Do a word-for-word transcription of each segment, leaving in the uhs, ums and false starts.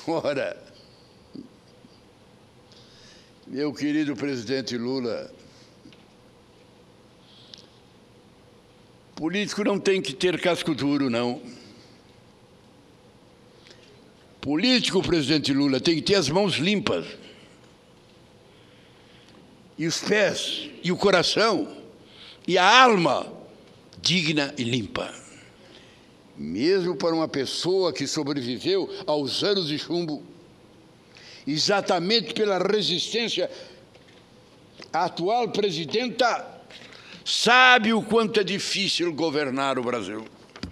Ora, meu querido presidente Lula, político não tem que ter casco duro, não. Político, presidente Lula, tem que ter as mãos limpas. E os pés, e o coração, e a alma digna e limpa. Mesmo para uma pessoa que sobreviveu aos anos de chumbo, exatamente pela resistência, a atual presidenta sabe o quanto é difícil governar o Brasil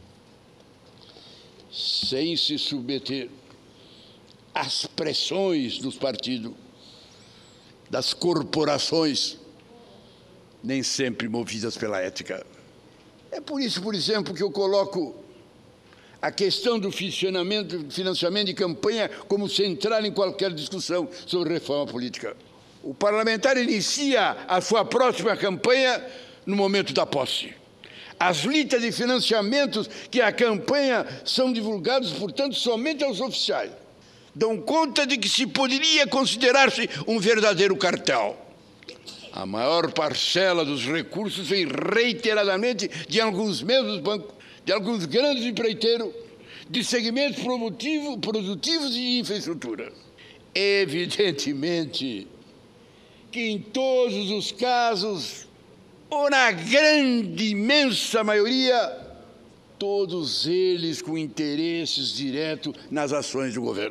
sem se submeter às pressões dos partidos, das corporações, nem sempre movidas pela ética. É por isso, por exemplo, que eu coloco a questão do financiamento, financiamento de campanha como central em qualquer discussão sobre reforma política. O parlamentar inicia a sua próxima campanha no momento da posse. As listas de financiamentos que a campanha são divulgadas, portanto, somente aos oficiais, dão conta de que se poderia considerar-se um verdadeiro cartel. A maior parcela dos recursos vem reiteradamente de alguns mesmos bancos, de alguns grandes empreiteiros, de segmentos produtivo, produtivos e de infraestrutura. Evidentemente que em todos os casos, ou na grande, imensa maioria, todos eles com interesses diretos nas ações do governo.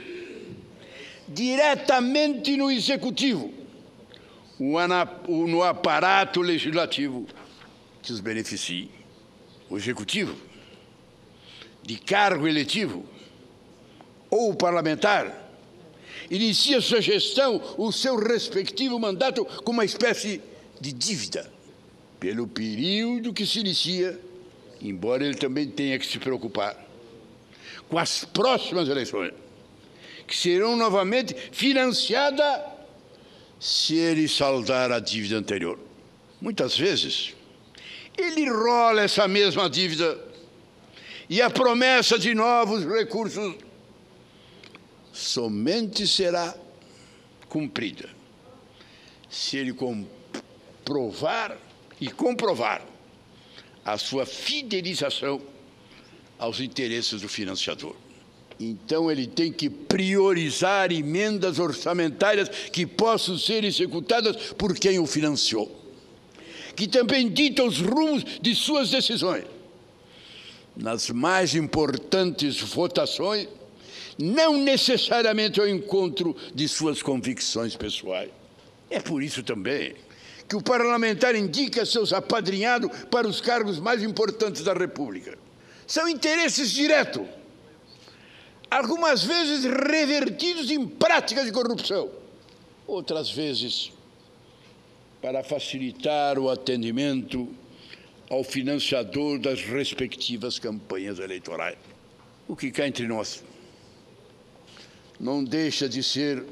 Diretamente no executivo, no aparato legislativo que os beneficie. O executivo, de cargo eletivo, ou o parlamentar, inicia sua gestão, o seu respectivo mandato, com uma espécie de dívida, pelo período que se inicia, embora ele também tenha que se preocupar com as próximas eleições, que serão novamente financiadas se ele saldar a dívida anterior. Muitas vezes, ele rola essa mesma dívida e a promessa de novos recursos somente será cumprida se ele comprovar e comprovar a sua fidelização aos interesses do financiador. Então, ele tem que priorizar emendas orçamentárias que possam ser executadas por quem o financiou, que também dita os rumos de suas decisões. Nas mais importantes votações, não necessariamente ao encontro de suas convicções pessoais. É por isso também que o parlamentar indica seus apadrinhados para os cargos mais importantes da República. São interesses diretos, algumas vezes revertidos em práticas de corrupção, outras vezes para facilitar o atendimento ao financiador das respectivas campanhas eleitorais. O que cá entre nós não deixa de ser,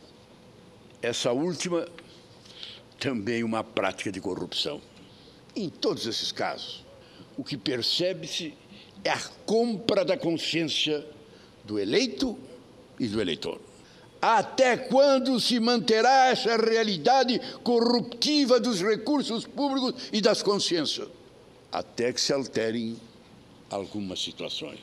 essa última, também uma prática de corrupção. Em todos esses casos, o que percebe-se é a compra da consciência do eleito e do eleitor. Até quando se manterá essa realidade corruptiva dos recursos públicos e das consciências? Até que se alterem algumas situações.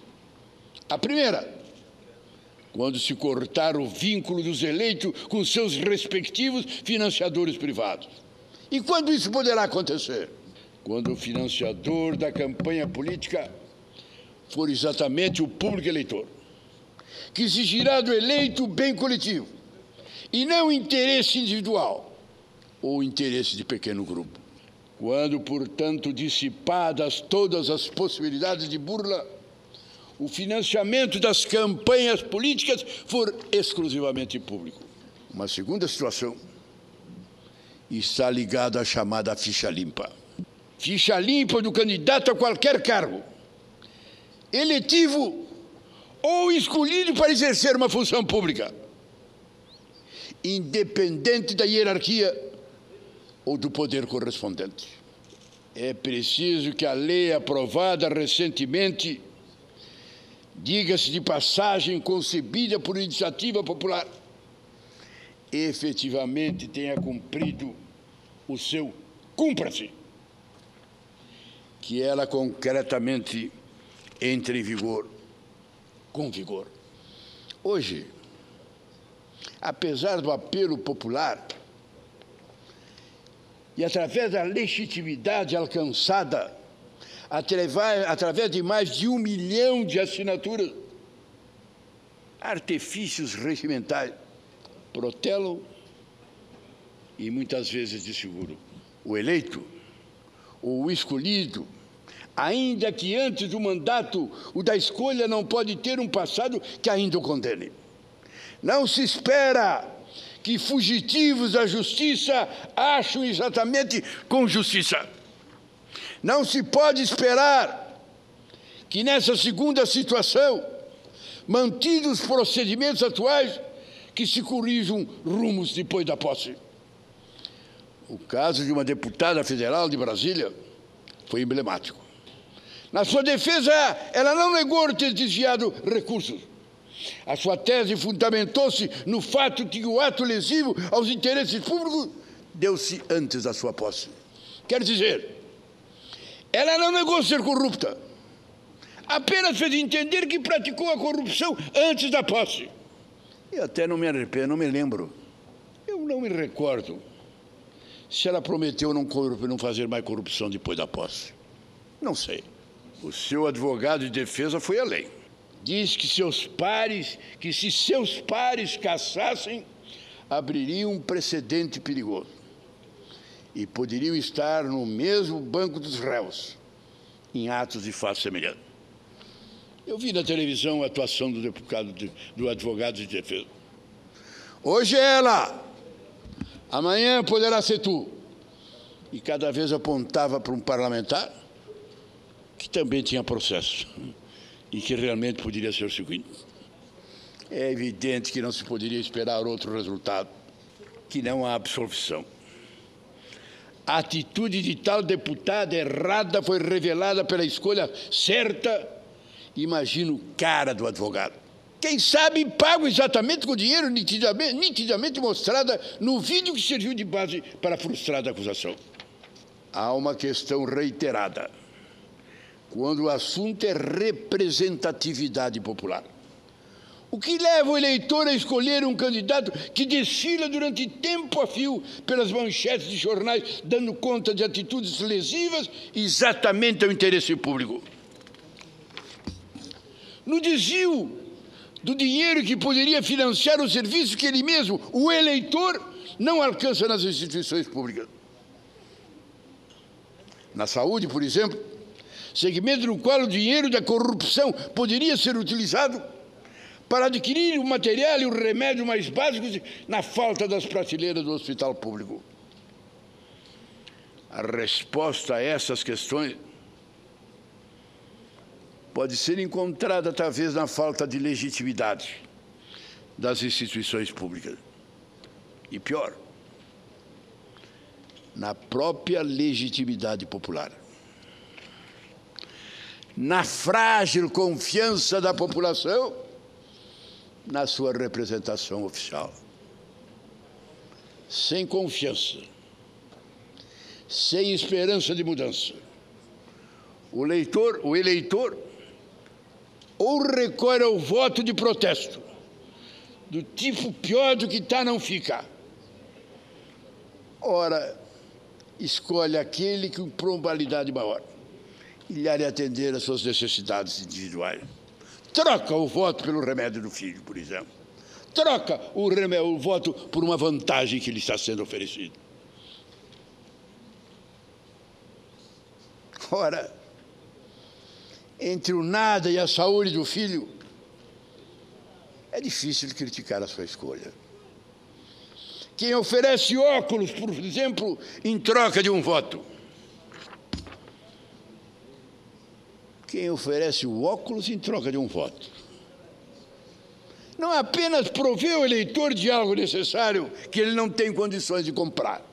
A primeira, quando se cortar o vínculo dos eleitos com seus respectivos financiadores privados. E quando isso poderá acontecer? Quando o financiador da campanha política for exatamente o público eleitor, que exigirá do eleito o bem coletivo, e não o interesse individual ou o interesse de pequeno grupo. Quando, portanto, dissipadas todas as possibilidades de burla, o financiamento das campanhas políticas for exclusivamente público. Uma segunda situação está ligada à chamada ficha limpa. Ficha limpa do candidato a qualquer cargo, eletivo ou escolhido para exercer uma função pública, independente da hierarquia ou do poder correspondente. É preciso que a lei aprovada recentemente diga-se de passagem, concebida por iniciativa popular, efetivamente tenha cumprido o seu cumpra-se, que ela concretamente entre em vigor, com vigor. Hoje, apesar do apelo popular e através da legitimidade alcançada através de mais de um milhão de assinaturas, artifícios regimentais protelam e muitas vezes desfiguram o eleito ou o escolhido, ainda que antes do mandato o da escolha não pode ter um passado que ainda o condene. Não se espera que fugitivos da justiça acham exatamente com justiça. Não se pode esperar que nessa segunda situação, mantidos os procedimentos atuais, que se corrijam rumos depois da posse. O caso de uma deputada federal de Brasília foi emblemático. Na sua defesa, ela não negou ter desviado recursos. A sua tese fundamentou-se no fato que o ato lesivo aos interesses públicos deu-se antes da sua posse. Quer dizer, ela não negou ser corrupta, apenas fez entender que praticou a corrupção antes da posse. E até não me arrependo, não me lembro, eu não me recordo se ela prometeu não, não fazer mais corrupção depois da posse. Não sei. O seu advogado de defesa foi além. Diz que seus pares, que se seus pares caçassem, abririam um precedente perigoso e poderiam estar no mesmo banco dos réus, em atos de fato semelhante. Eu vi na televisão a atuação do deputado, de, do advogado de defesa. Hoje é ela, amanhã poderá ser tu. E cada vez apontava para um parlamentar que também tinha processo e que realmente poderia ser o seguinte. É evidente que não se poderia esperar outro resultado que não a absolvição. A atitude de tal deputada errada foi revelada pela escolha certa. Imagino cara do advogado. Quem sabe pago exatamente com o dinheiro nitidamente, nitidamente mostrada no vídeo que serviu de base para a frustrada acusação. Há uma questão reiterada, quando o assunto é representatividade popular. O que leva o eleitor a escolher um candidato que desfila durante tempo a fio pelas manchetes de jornais, dando conta de atitudes lesivas exatamente ao interesse público? No desvio do dinheiro que poderia financiar o serviço que ele mesmo, o eleitor, não alcança nas instituições públicas. Na saúde, por exemplo, segmento no qual o dinheiro da corrupção poderia ser utilizado para adquirir o material e o remédio mais básicos na falta das prateleiras do hospital público. A resposta a essas questões pode ser encontrada, talvez, na falta de legitimidade das instituições públicas. E pior, na própria legitimidade popular. Na frágil confiança da população na sua representação oficial. Sem confiança, sem esperança de mudança, o eleitor, o eleitor ou recorre ao voto de protesto, do tipo pior do que está não fica. Ora, escolhe aquele com probabilidade maior e lhe atender às suas necessidades individuais. Troca o voto pelo remédio do filho, por exemplo. Troca o, remédio, o voto por uma vantagem que lhe está sendo oferecida. Ora, entre o nada e a saúde do filho, é difícil de criticar a sua escolha. Quem oferece óculos, por exemplo, em troca de um voto. Quem oferece o óculos em troca de um voto. Não apenas provê o eleitor de algo necessário que ele não tem condições de comprar.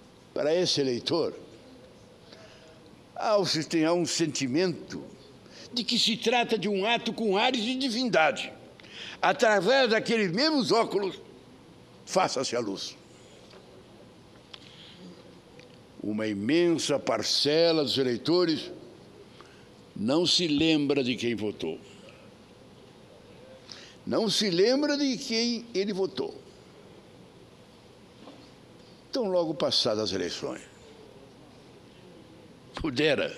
Para esse eleitor, há um sentimento de que se trata de um ato com ares de divindade. Através daqueles mesmos óculos, faça-se a luz. Uma imensa parcela dos eleitores não se lembra de quem votou. Não se lembra de quem ele votou. Então, logo passadas as eleições, pudera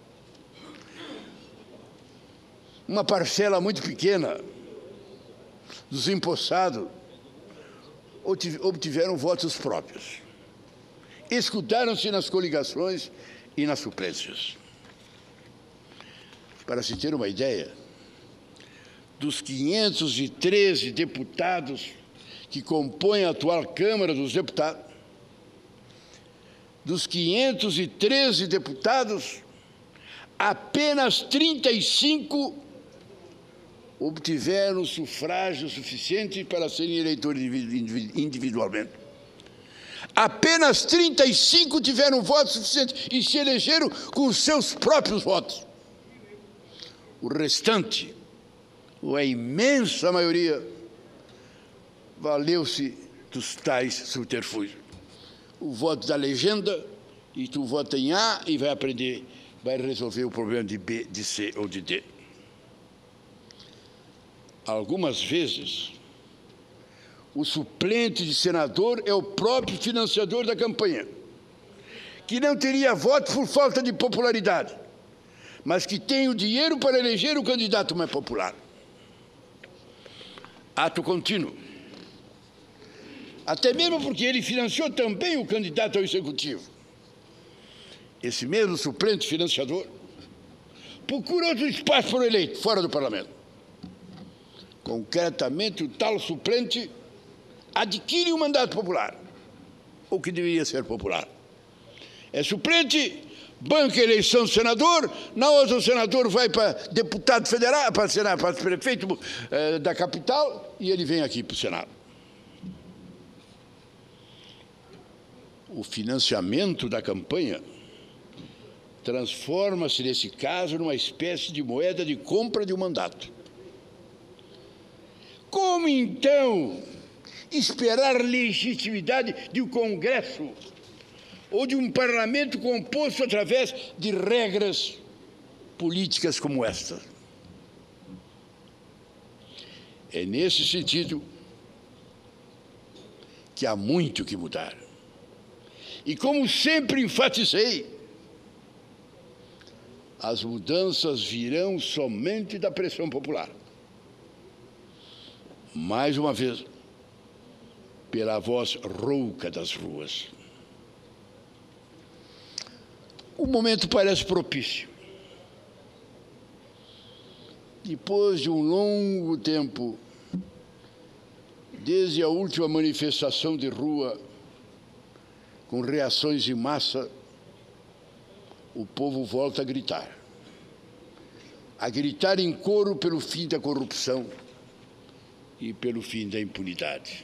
uma parcela muito pequena dos empossados obtiveram votos próprios. Escutaram-se nas coligações e nas suplências. Para se ter uma ideia, dos quinhentos e treze deputados que compõem a atual Câmara dos Deputados, dos quinhentos e treze deputados, apenas trinta e cinco obtiveram sufrágio suficiente para serem eleitores individualmente. Apenas trinta e cinco tiveram voto suficiente e se elegeram com os seus próprios votos. O restante, ou a imensa maioria, valeu-se dos tais subterfúgios. O voto da legenda, e tu vota em A e vai aprender, vai resolver o problema de B, de C ou de D. Algumas vezes, o suplente de senador é o próprio financiador da campanha, que não teria voto por falta de popularidade, mas que tem o dinheiro para eleger o candidato mais popular. Ato contínuo. Até mesmo porque ele financiou também o candidato ao executivo. Esse mesmo suplente financiador procura outro espaço para o eleito, fora do parlamento. Concretamente, o tal suplente adquire um mandato popular, ou que deveria ser popular. É suplente, banca a eleição do senador, na outra o senador vai para deputado federal, para, senado, para prefeito eh, da capital, e ele vem aqui para o Senado. O financiamento da campanha transforma-se, nesse caso, numa espécie de moeda de compra de um mandato. Como, então, esperar legitimidade de um Congresso ou de um parlamento composto através de regras políticas como esta? É nesse sentido que há muito que mudar. E como sempre enfatizei, as mudanças virão somente da pressão popular. Mais uma vez, pela voz rouca das ruas. O momento parece propício. Depois de um longo tempo, desde a última manifestação de rua, com reações em massa, o povo volta a gritar. A gritar em coro pelo fim da corrupção e pelo fim da impunidade.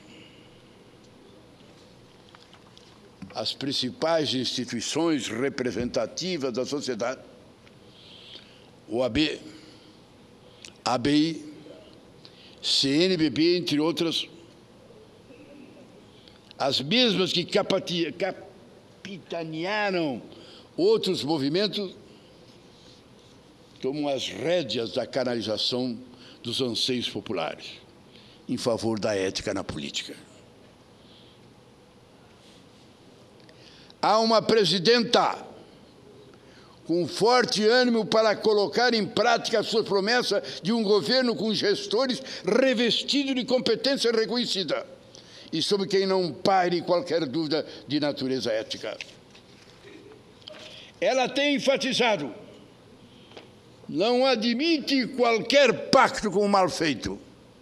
As principais instituições representativas da sociedade, o A B, A B I, C N B B, entre outras, as mesmas que capitanearam outros movimentos, tomam as rédeas da canalização dos anseios populares em favor da ética na política. Há uma presidenta com forte ânimo para colocar em prática a sua promessa de um governo com gestores revestidos de competência reconhecida e sobre quem não paire qualquer dúvida de natureza ética. Ela tem enfatizado: não admite qualquer pacto com o mal feito.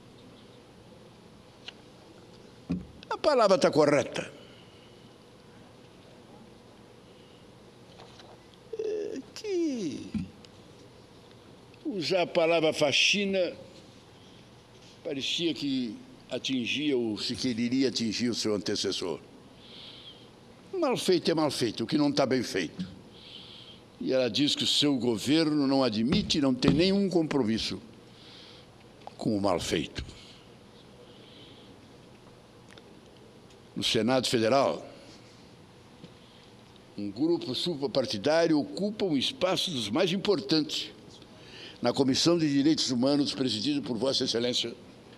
A palavra está correta. É que usar a palavra faxina parecia que atingia ou se queria atingir o seu antecessor. Mal feito é mal feito, o que não está bem feito. E ela diz que o seu governo não admite, não tem nenhum compromisso com o mal feito. No Senado Federal, um grupo suprapartidário ocupa um espaço dos mais importantes na Comissão de Direitos Humanos, presidida por Vossa Excelência,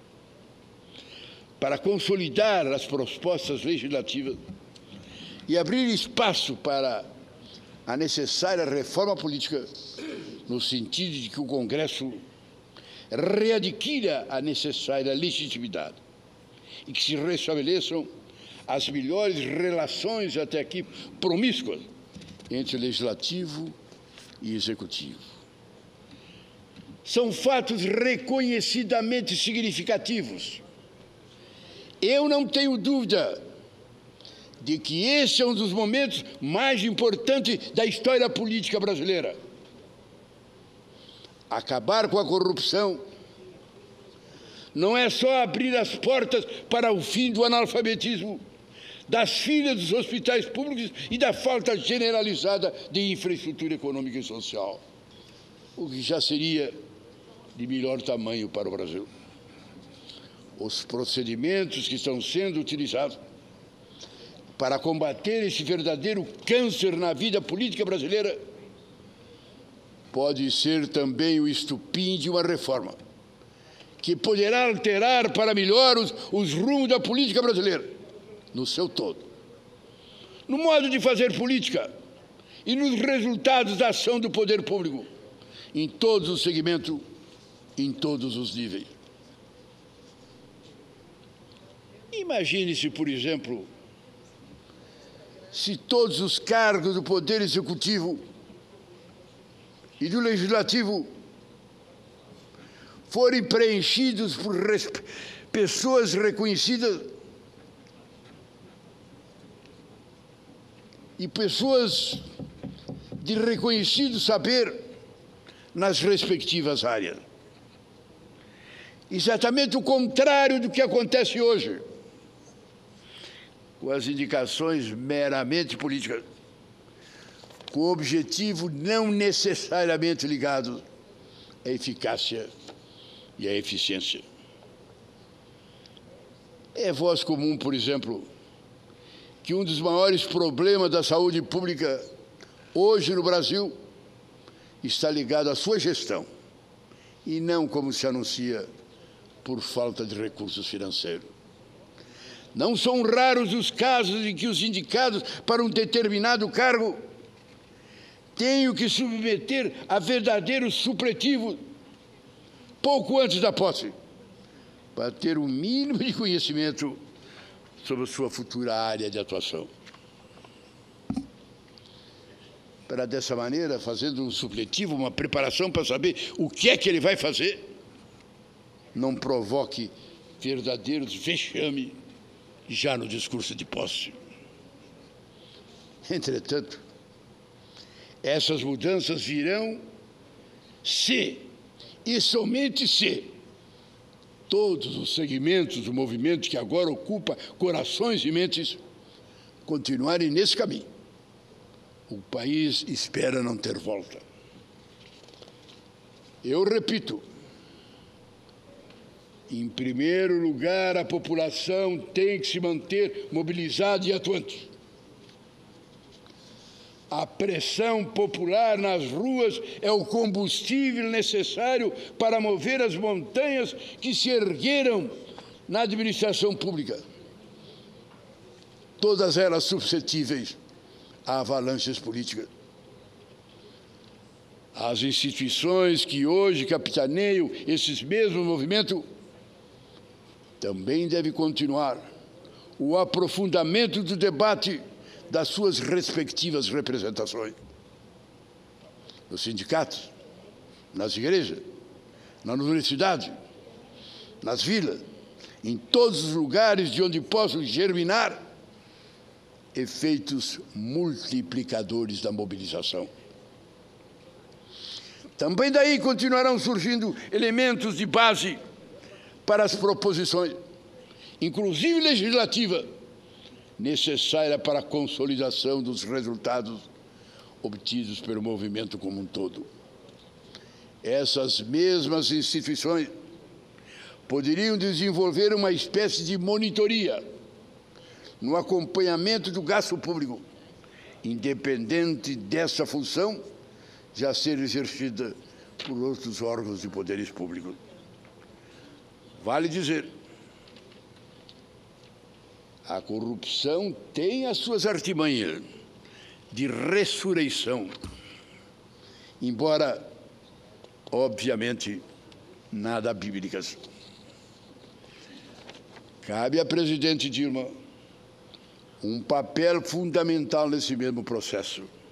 para consolidar as propostas legislativas e abrir espaço para a necessária reforma política, no sentido de que o Congresso readquira a necessária legitimidade e que se restabeleçam as melhores relações, até aqui promíscuas, entre legislativo e executivo. São fatos reconhecidamente significativos. Eu não tenho dúvida de que esse é um dos momentos mais importantes da história política brasileira. Acabar com a corrupção não é só abrir as portas para o fim do analfabetismo, das filas dos hospitais públicos e da falta generalizada de infraestrutura econômica e social, o que já seria de melhor tamanho para o Brasil. Os procedimentos que estão sendo utilizados para combater esse verdadeiro câncer na vida política brasileira pode ser também o estupim de uma reforma que poderá alterar para melhor os, os rumos da política brasileira, no seu todo, no modo de fazer política e nos resultados da ação do poder público, em todos os segmentos, em todos os níveis. Imagine-se, por exemplo, se todos os cargos do Poder Executivo e do Legislativo forem preenchidos por pessoas reconhecidas e pessoas de reconhecido saber nas respectivas áreas. Exatamente o contrário do que acontece hoje, com as indicações meramente políticas, com o objetivo não necessariamente ligado à eficácia e à eficiência. É voz comum, por exemplo, que um dos maiores problemas da saúde pública hoje no Brasil está ligado à sua gestão e não, como se anuncia, por falta de recursos financeiros. Não são raros os casos em que os indicados para um determinado cargo tenham que submeter a verdadeiro supletivo pouco antes da posse, para ter um mínimo de conhecimento sobre a sua futura área de atuação. Para, dessa maneira, fazendo um supletivo, uma preparação para saber o que é que ele vai fazer, não provoque verdadeiros vexames já no discurso de posse. Entretanto, essas mudanças virão se, e somente se, todos os segmentos do movimento que agora ocupa corações e mentes continuarem nesse caminho. O país espera não ter volta. Eu repito, em primeiro lugar, a população tem que se manter mobilizada e atuante. A pressão popular nas ruas é o combustível necessário para mover as montanhas que se ergueram na administração pública, todas elas suscetíveis a avalanches políticas. As instituições que hoje capitaneiam esses mesmos movimentos também devem continuar o aprofundamento do debate das suas respectivas representações. Nos sindicatos, nas igrejas, na universidade, nas vilas, em todos os lugares de onde possam germinar efeitos multiplicadores da mobilização. Também daí continuarão surgindo elementos de base para as proposições, inclusive legislativa, necessária para a consolidação dos resultados obtidos pelo movimento como um todo. Essas mesmas instituições poderiam desenvolver uma espécie de monitoria no acompanhamento do gasto público, independente dessa função já ser exercida por outros órgãos de poderes públicos. Vale dizer, a corrupção tem as suas artimanhas de ressurreição, embora, obviamente, nada bíblicas. Cabe à presidente Dilma um papel fundamental nesse mesmo processo.